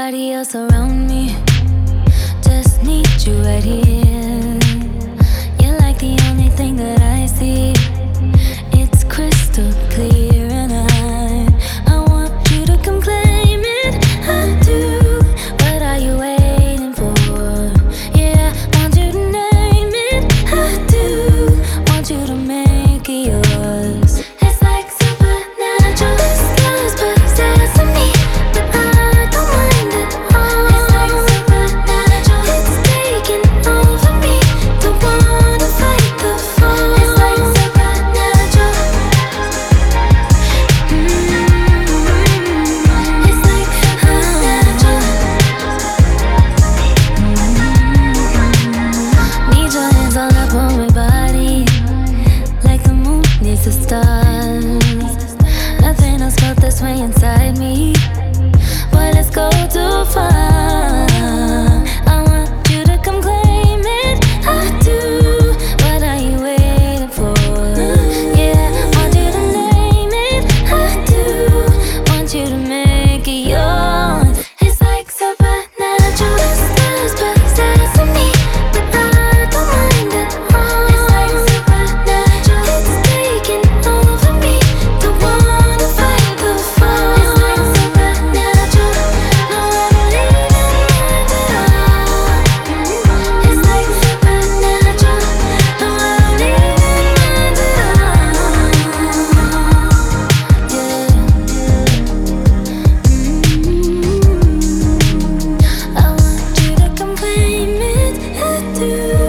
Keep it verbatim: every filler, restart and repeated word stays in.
Nobody else around me, just need you right here. You're like the only thing that I see. It's crystal clear, and I, I want you to come claim it. I do. What are you waiting for? Yeah, I want you to name it. I do. Want you to make it yours. It's like supernatural. Stars possess me, but I don't mind at all. It's like supernatural. It's taking over me. Don't wanna fight the fall. It's like supernatural. Mm-hmm. It's like supernatural. Mm-hmm. Need your hands all up on my body, like the moon needs the stars. Nothing else felt this way inside me. But let's go too far. I want you to come claim it. I do. What are you waiting for? Yeah, want you to name it. I do. Want you to make it yours. It's like supernatural. Stars possessing me, but I don't mind at all. It's like supernatural. It's taking over me. Don't wanna fight the fall. It's like supernatural. No, I don't even mind at all. It's like supernatural. No, I don't even mind at all. Yeah. Mm-hmm. I want you to come claim it. I do.